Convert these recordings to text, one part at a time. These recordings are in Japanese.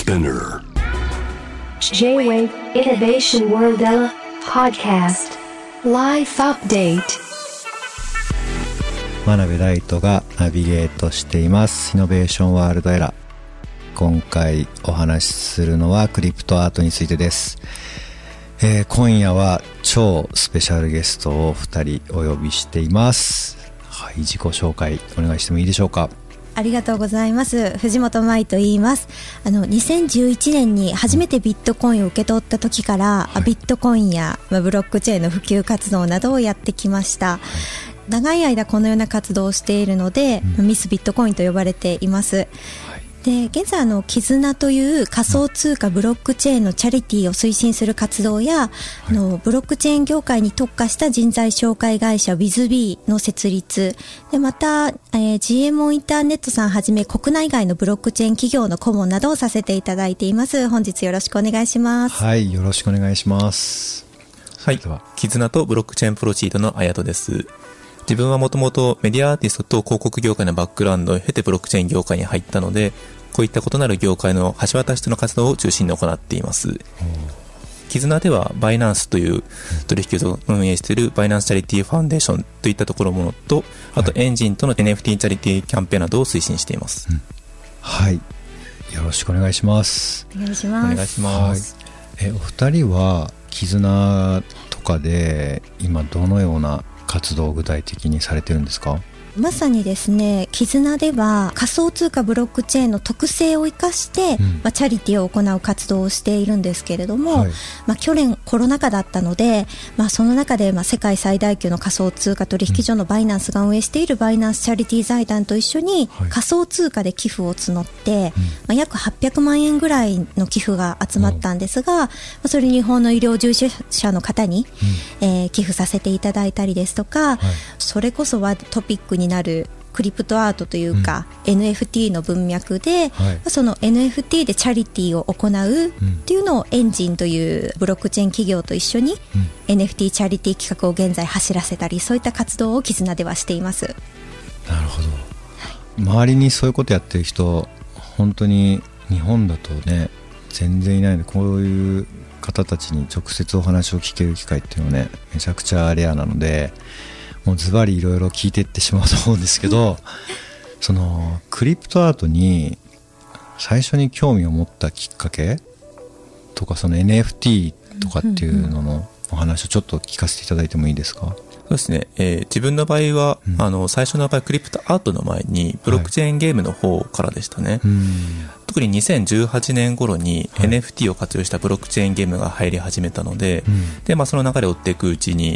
Spinner J-Wave Innovation World Podcast Life Update 真鍋大斗がナビゲートしていますイノベーションワールドエラー。今回お話しするのはクリプトアートについてです。今夜は超スペシャルゲストを2人お呼びしています。はい、自己紹介お願いしてもいいでしょうか。 ありがとうございます。藤本舞と言います。2011年に初めてビットコインを受け取った時から、ビットコインやブロックチェーンの普及活動などをやってきました。長い間このような活動をしているので、ミスビットコインと呼ばれています。で、現在絆という仮想通貨ブロックチェーンのチャリティーを推進する活動や、ブロックチェーン業界に特化した人材紹介会社 WithB の設立で、また、GMO インターネットさんはじめ国内外のブロックチェーン企業の顧問などをさせていただいています。本日よろしくお願いします。 はい、よろしくお願いします。 はい、絆とブロックチェーンプロチートの綾人です。自分はもともとメディアアーティストと広告業界のバックグラウンドを経てブロックチェーン業界に入ったので、こういった異なる業界の橋渡しとの活動を中心に行っています。絆ではバイナンスという取引所を運営しているバイナンスチャリティーファウンデーションといったところものと、あとエンジンとの NFT チャリティーキャンペーンなどを推進しています。 はい、よろしくお願いします。 お願いします。 お願いします。 お二人は絆とかで今どのような活動を具体的にされてるんですか？ まさにですね、絆では仮想通貨ブロックチェーンの特性を生かして、チャリティーを行う活動をしているんですけれども、去年コロナ禍だったので、その中で世界最大級の仮想通貨取引所のバイナンスが運営しているバイナンスチャリティー財団と一緒に仮想通貨で寄付を募って、約800万円ぐらいの寄付が集まったんですが、それ日本の医療従事者の方に、寄付させていただいたりですとか、それこそはトピックになるクリプトアートというか、NFT の文脈で、その NFT でチャリティーを行うっていうのをエンジンというブロックチェーン企業と一緒に NFT チャリティー企画を現在走らせたり、そういった活動を絆ではしています。 なるほど、周りにそういうことやってる人本当に日本だとね全然いないので、こういう方たちに直接お話を聞ける機会っていうのはねめちゃくちゃレアなので、もうズバリいろいろ聞いていってしまうと思うんですけどそのクリプトアートに最初に興味を持ったきっかけとか、その NFT とかっていうののお話をちょっと聞かせていただいてもいいですか？ そうですね、自分の場合は、最初の場合クリプトアートの前にブロックチェーンゲームの方からでしたね。特に2018年頃に NFT を活用したブロックチェーンゲームが入り始めたので、でその流れを追っていくうちに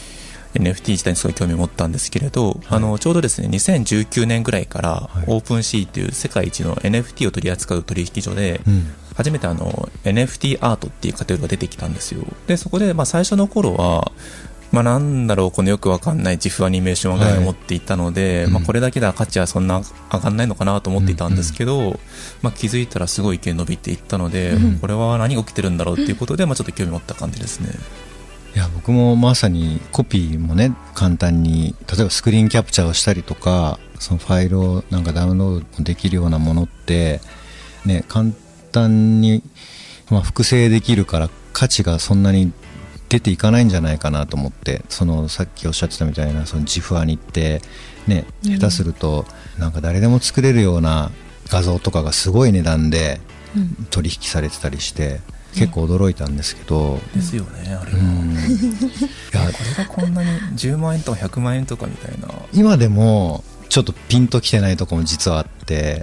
NFT 自体にすごい興味を持ったんですけれど、ちょうどですね2019年ぐらいからオープンシーという世界一の NFT を取り扱う取引所で、初めてNFT アートっていうカテゴリーが出てきたんですよ。でそこで最初の頃はなんだろう、このよくわかんない自負アニメーションぐらいを持っていたので、これだけでは価値はそんな上がんないのかなと思っていたんですけど、気づいたらすごい意見伸びていったので、これは何が起きてるんだろうっていうことで、ちょっと興味持った感じですね。 いや、僕もまさにコピーもね簡単に、例えばスクリーンキャプチャーをしたりとか、そのファイルをなんかダウンロードできるようなものってね、簡単に複製できるから価値がそんなに出ていかないんじゃないかなと思って、そのさっきおっしゃってたみたいなその自負アニってね、下手するとなんか誰でも作れるような画像とかがすごい値段で取引されてたりして、結構驚いたんですけど、 ですよね、あれは。いや、これがこんなに10万円とか100万円とかみたいな、 今でもちょっとピンときてないところも実はあって、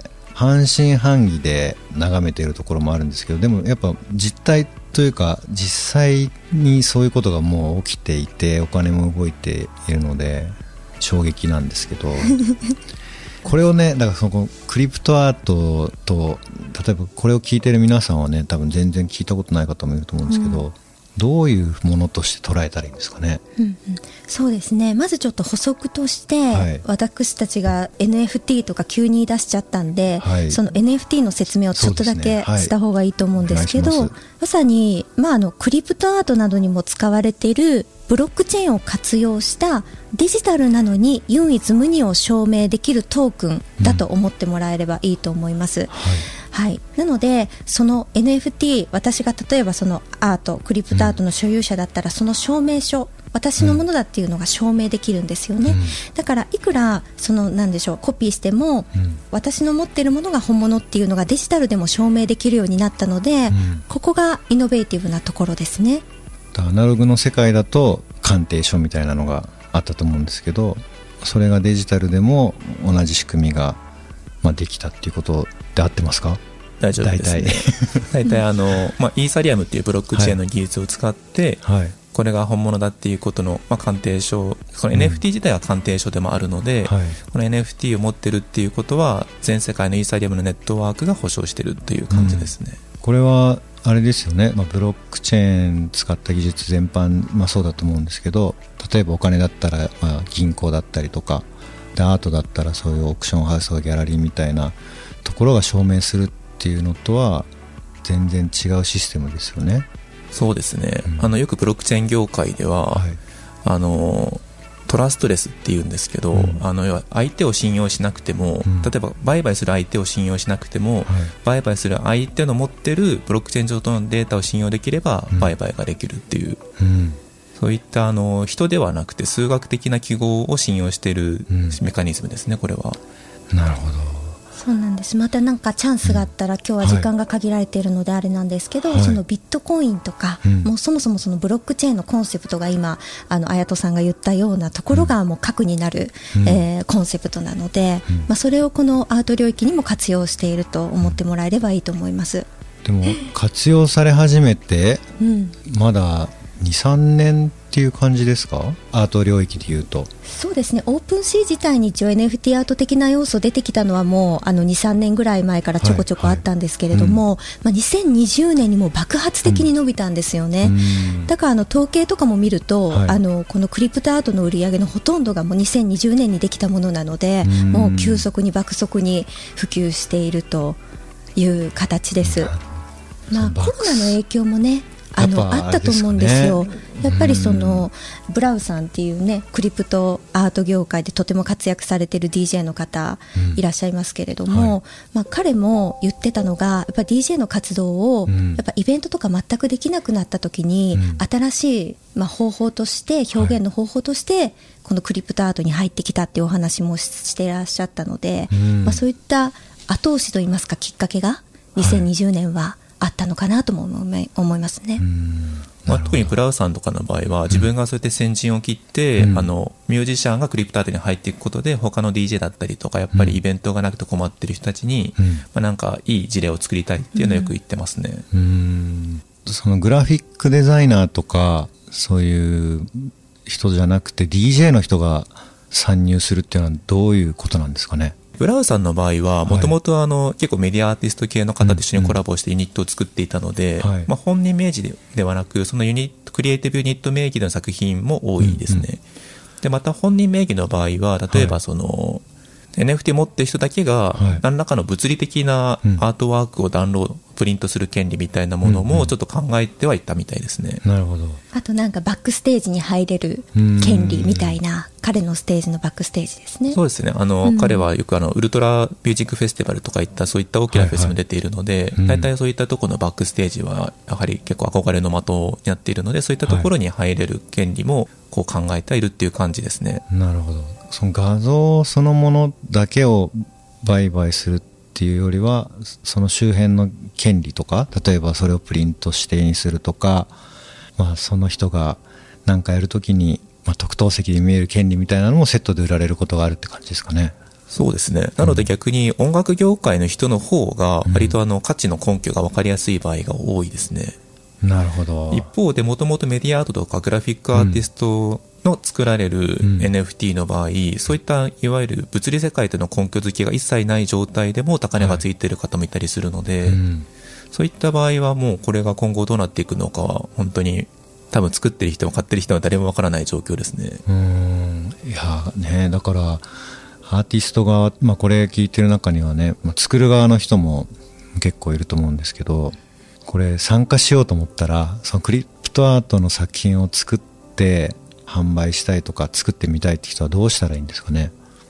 半信半疑で眺めているところもあるんですけど、でもやっぱ実態というか実際にそういうことがもう起きていて、お金も動いているので衝撃なんですけどこれをね、だからそのクリプトアートと、例えばこれを聞いてる皆さんはね多分全然聞いたことない方もいると思うんですけど、どういうものとして捉えたらいいんですかね？ そうですね、まずちょっと補足として、私たちが NFT とか急に出しちゃったんで、その NFT の説明をちょっとだけした方がいいと思うんですけど、まさに、クリプトアートなどにも使われているブロックチェーンを活用したデジタルなのに唯一無二を証明できるトークンだと思ってもらえればいいと思います。 はい、なのでその NFT、 私が例えばそのアート、クリプトアートの所有者だったら、その証明書、私のものだっていうのが証明できるんですよね、だからいくらそのなんでしょう、コピーしても、私の持っているものが本物っていうのがデジタルでも証明できるようになったので、ここがイノベーティブなところですね。 アナログの世界だと鑑定書みたいなのがあったと思うんですけど、それがデジタルでも同じ仕組みが、できたっていうことで合ってますか？ 大丈夫ですね。大体イーサリアムっていうブロックチェーンの技術を使って、はい、これが本物だっていうことの、鑑定書、この NFT 自体は鑑定書でもあるので、はい、この NFT を持ってるっていうことは全世界のイーサリアムのネットワークが保証してるという感じですね。 これはあれですよね、ブロックチェーン使った技術全般、そうだと思うんですけど、例えばお金だったら、銀行だったりとかで、アートだったらそういうオークションハウスとかギャラリーみたいなところが証明するっていうのとは全然違うシステムですよね。 そうですね、よくブロックチェーン業界では、トラストレスっていうんですけど、要は相手を信用しなくても、例えば売買する相手を信用しなくても、売買する相手の持ってるブロックチェーン上のデータを信用できれば売買ができるっていう、そういった人ではなくて数学的な記号を信用しているメカニズムですね、これは。 なるほど。 そうなんです。またなんかチャンスがあったら、今日は時間が限られているのであれなんですけど、そのビットコインとか、もうそもそもそのブロックチェーンのコンセプトが今綾人さんが言ったようなところがもう核になる、コンセプトなので、それをこのアート領域にも活用していると思ってもらえればいいと思います。 でも活用され始めて、まだ 2,3 年っていう感じですか？アート領域でいうと。 そうですね、オープンシー自体に一応 NFT アート的な要素出てきたのはもう2、3年ぐらい前からちょこちょこあったんですけれども、2020年にもう爆発的に伸びたんですよね。だから統計とかも見ると、このクリプトアートの売り上げのほとんどがもう2020年にできたものなので、もう急速に爆速に普及しているという形です。コロナの影響もねあったと思うんですよ。やっぱりそのブラウさんっていうね、クリプトアート業界でとても活躍されている DJ の方いらっしゃいますけれども、彼も言ってたのが、やっぱ DJ の活動をやっぱイベントとか全くできなくなった時に、新しい方法として、表現の方法としてこのクリプトアートに入ってきたっていうお話もしていらっしゃったので、そういった後押しといいますか、きっかけが2020年はあったのかなとも思いますね。 特にブラウさんとかの場合は、自分がそうやって先陣を切って、ミュージシャンがクリプトアートに入っていくことで、他の DJ だったりとか、やっぱりイベントがなくて困ってる人たちに、なんかいい事例を作りたいっていうのをよく言ってますね。 そのグラフィックデザイナーとかそういう人じゃなくて DJ の人が参入するっていうのはどういうことなんですかね？ ブラウさんの場合はもともと結構メディアアーティスト系の方と一緒にコラボしてユニットを作っていたので、本人名義ではなく、そのクリエイティブユニット名義の作品も多いですね。でまた本人名義の場合は、例えばその、NFT 持ってる人だけが何らかの物理的なアートワークをダウンロード、プリントする権利みたいなものもちょっと考えてはいたみたいですね。 なるほど。 あとなんかバックステージに入れる権利みたいな、彼のステージのバックステージですね。 そうですね。彼はよくウルトラミュージックフェスティバルとかいったそういった大きなフェスも出ているので、大体そういったところのバックステージはやはり結構憧れの的になっているので、そういったところに入れる権利もこう考えているっていう感じですね。 なるほど。その画像そのものだけを売買するっていうよりは、その周辺の権利とか、例えばそれをプリント指定にするとか、その人が何かやるときに、特等席で見える権利みたいなのもセットで売られることがあるって感じですかね。 そうですね。なので逆に音楽業界の人の方が割と価値の根拠が分かりやすい場合が多いですね。 なるほど。 一方でもともとメディアアートとかグラフィックアーティストの作られる NFT の場合、そういったいわゆる物理世界との根拠付けが一切ない状態でも高値がついている方もいたりするので、そういった場合はもうこれが今後どうなっていくのかは本当に多分作ってる人も買ってる人は誰もわからない状況ですね。 いやね、だからアーティスト側、これ聞いてる中にはね、作る側の人も結構いると思うんですけど、これ参加しようと思ったら、そのクリプトアートの作品を作って販売したいとか作ってみたいって人はどうしたらいいんですかね？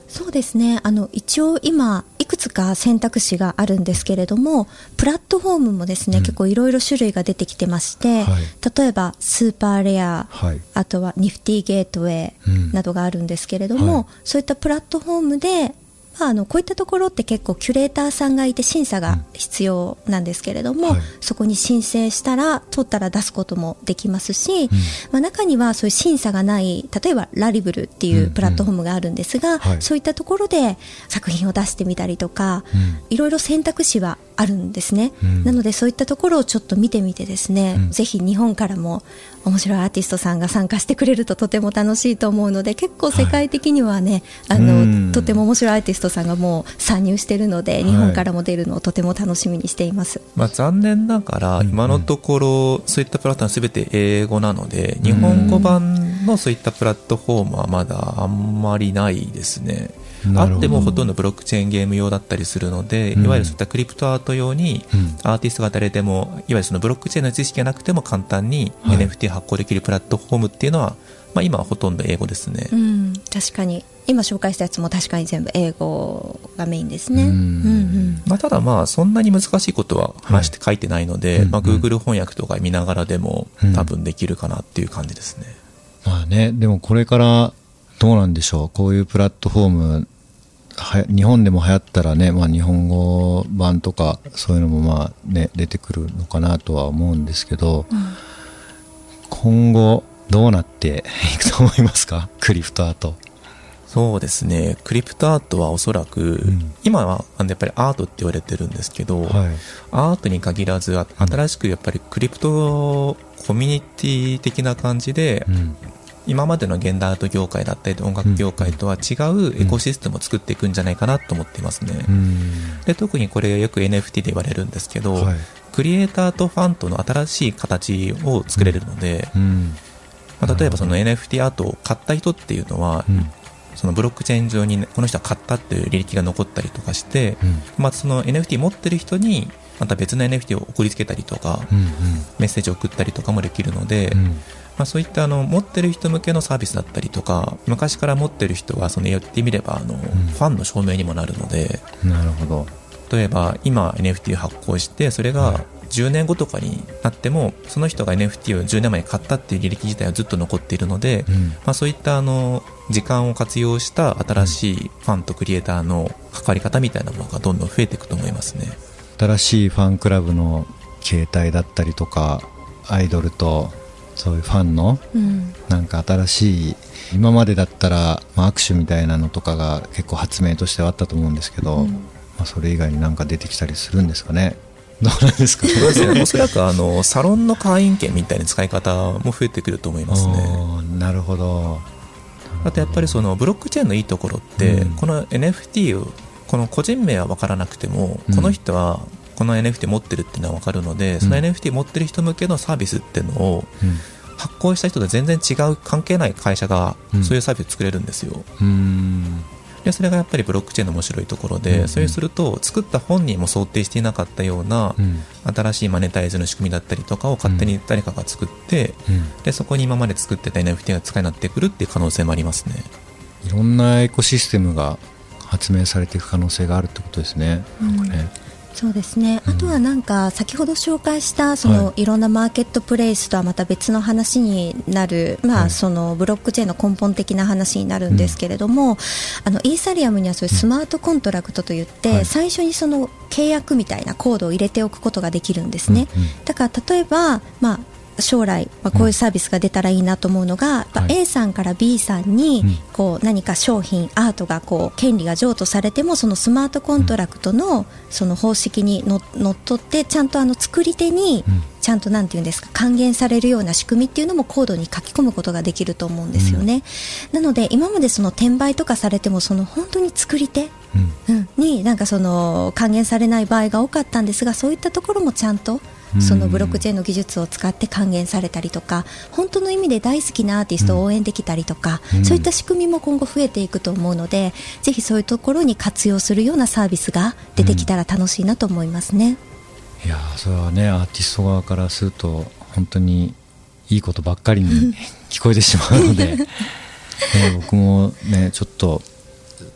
そうですね、一応今いくつか選択肢があるんですけれども、プラットフォームもですね、結構いろいろ種類が出てきてまして、例えばスーパーレア、あとはニフティゲートウェイなどがあるんですけれども、そういったプラットフォームでこういったところって結構キュレーターさんがいて審査が必要なんですけれども、そこに申請したら取ったら出すこともできますし、中にはそういう審査がない、例えばラリブルっていうプラットフォームがあるんですが、そういったところで作品を出してみたりとか、いろいろ選択肢はあるんですね。なのでそういったところをちょっと見てみてですね、ぜひ日本からも面白いアーティストさんが参加してくれるととても楽しいと思うので、結構世界的にはね、とても面白いアーティストさんがもう参入しているので、日本からも出るのをとても楽しみにしています。 残念ながら今のところそういったプラットフォームはすべて英語なので、日本語版のそういったプラットフォームはまだあんまりないですね。あってもほとんどブロックチェーンゲーム用だったりするので、いわゆるそういったクリプトアート用にアーティストが誰でも、いわゆるそのブロックチェーンの知識がなくても簡単に NFT 発行できるプラットフォームっていうのは、今はほとんど英語ですね。 確かに今紹介したやつも確かに全部英語がメインですね。 ただそんなに難しいことは話して書いてないので、Google 翻訳とか見ながらでも多分できるかなっていう感じですね。 でもこれからどうなんでしょう。こういうプラットフォーム日本でも流行ったらね、日本語版とかそういうのも出てくるのかなとは思うんですけど、今後どうなっていくと思いますか、クリプトアート。 そうですね、クリプトアートはおそらく、今はやっぱりアートって言われてるんですけど、アートに限らず新しくやっぱりクリプトコミュニティ的な感じで、今までの現代アート業界だったり音楽業界とは違うエコシステムを作っていくんじゃないかなと思っていますね。で、特にこれよく NFT で言われるんですけど、クリエイターとファンとの新しい形を作れるので、例えばその NFT アートを買った人っていうのは、そのブロックチェーン上にこの人は買ったっていう履歴が残ったりとかして、その NFT 持ってる人にまた別の NFT を送りつけたりとか、メッセージを送ったりとかもできるので、そういった持ってる人向けのサービスだったりとか、昔から持ってる人はその言ってみればファンの証明にもなるので、 なるほど。 例えば今 NFT を発行して、それが10年後とかになってもその人が NFT を10年前に買ったっていう履歴自体はずっと残っているので、そういった時間を活用した新しいファンとクリエイターの関わり方みたいなものがどんどん増えていくと思いますね。 新しいファンクラブの形態だったりとか、アイドルとそういうファンのなんか新しい、今までだったら握手みたいなのとかが結構発明としてはあったと思うんですけど、それ以外になんか出てきたりするんですかね。どうなんですかね。 おそらくサロンの会員権みたいな使い方も増えてくると思いますね。 なるほど。 あとやっぱりそのブロックチェーンのいいところって、この NFT をこの個人名は分からなくても、この人はこの NFT 持ってるっていうのは分かるので、その NFT 持ってる人向けのサービスっていうのを発行した人と全然違う関係ない会社がそういうサービスを作れるんですよ。でそれがやっぱりブロックチェーンの面白いところで、それすると作った本人も想定していなかったような新しいマネタイズの仕組みだったりとかを勝手に誰かが作って、でそこに今まで作ってた NFT が使いになってくるっていう可能性もありますね。 いろんなエコシステムが発明されていく可能性があるってことですね。なんかね、 そうですね。あとはなんか先ほど紹介したいろんなマーケットプレイスとはまた別の話になる、そのブロックチェーンの根本的な話になるんですけれども、イーサリアムにはそういうスマートコントラクトといって、最初にその契約みたいなコードを入れておくことができるんですね。だから例えば将来、こういうサービスが出たらいいなと思うのが、A さんから B さんに何か商品アートが権利が譲渡されても、そのスマートコントラクトのその方式にのっとって、ちゃんと作り手にちゃんとなんていうんですか、還元されるような仕組みっていうのもコードに書き込むことができると思うんですよね。なので今までその転売とかされても、その本当に作り手になんかその還元されない場合が多かったんですが、そういったところもちゃんとそのブロックチェーンの技術を使って還元されたりとか、本当の意味で大好きなアーティストを応援できたりとか、そういった仕組みも今後増えていくと思うので、ぜひそういうところに活用するようなサービスが出てきたら楽しいなと思いますね。 いやそれはね、アーティスト側からすると本当にいいことばっかりに聞こえてしまうので、僕もねちょっと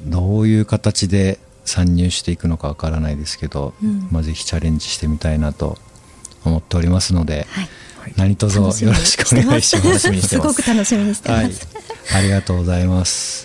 どういう形で参入していくのかわからないですけど、ぜひチャレンジしてみたいなと思っておりますので、何卒よろしくお願いします。 すごく楽しみにしてます。 ありがとうございます。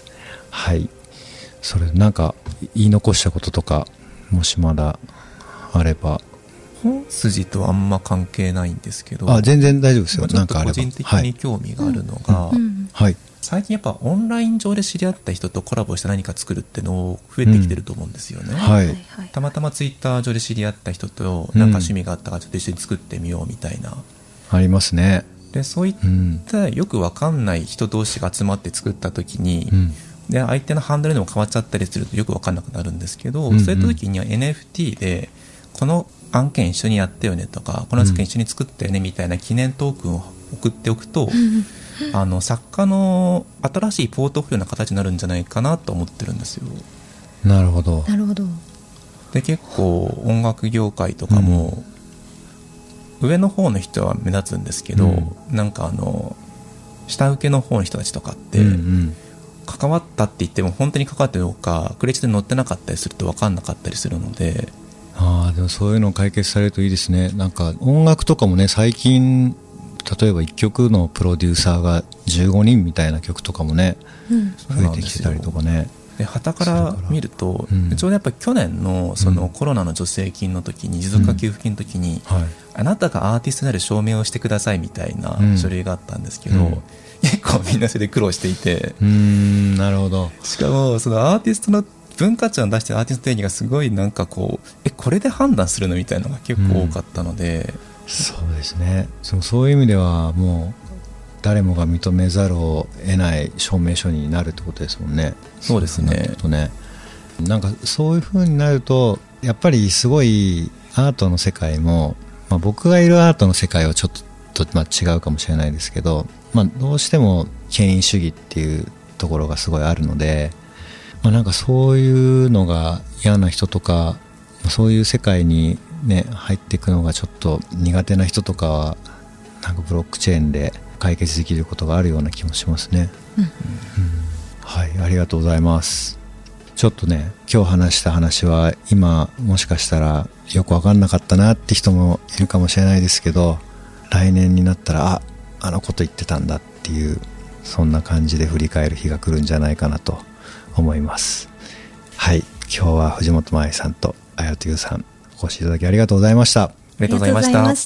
はい。それなんか言い残したこととかもしまだあれば。 本筋とあんま関係ないんですけど、 全然大丈夫ですよ。 なんか個人的に興味があるのが、最近やっぱオンライン上で知り合った人とコラボして何か作るっての増えてきてると思うんですよね。たまたまツイッター上で知り合った人となんか趣味があったからちょっと一緒に作ってみようみたいな。 ありますね。 でそういったよくわかんない人同士が集まって作った時に、で相手のハンドルでも変わっちゃったりするとよくわかんなくなるんですけど、そういった時には NFT でこの案件一緒にやったよねとか、この案件一緒に作ったよねみたいな記念トークンを送っておくと、作家の新しいポートフォリオな形になるんじゃないかなと思ってるんですよ。 なるほど。 で結構音楽業界とかも、上の方の人は目立つんですけど、なんか下請けの方の人たちとかって、関わったって言っても本当に関わってるのかクレジットに載ってなかったりすると分かんなかったりするので。 でもそういうの解決されるといいですね。なんか音楽とかもね、最近例えば1曲のプロデューサーが15人みたいな曲とかもね、増えてきてたりとかね。 で旗から見ると、ちょうどやっぱり去年のそのコロナの助成金の時に、持続化給付金の時に、あなたがアーティストである証明をしてくださいみたいな書類があったんですけど、結構みんなそれで苦労していて、 なるほど。 しかもそのアーティストの文化庁の出してるアーティスト定義がすごいなんかこうこれで判断するのみたいなのが結構多かったので、 そうですね。そういう意味ではもう誰もが認めざるを得ない証明書になるってことですもんね。 そうですね。 なんかそういう風になるとやっぱりすごいアートの世界も、僕がいるアートの世界はちょっと違うかもしれないですけど、どうしても権威主義っていうところがすごいあるので、なんかそういうのが嫌な人とか、そういう世界にね入っていくのがちょっと苦手な人とかは、なんかブロックチェーンで解決できることがあるような気もしますね。はい、ありがとうございます。ちょっとね、今日話した話は今もしかしたらよく分かんなかったなって人もいるかもしれないですけど、来年になったらあのこと言ってたんだっていう、そんな感じで振り返る日が来るんじゃないかなと思います。はい、今日は藤本真愛さんとあやとゆうさんお越しいただきありがとうございました。 ありがとうございました。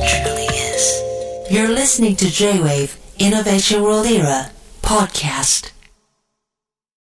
You're listening to J-Wave Innovation World Era podcast.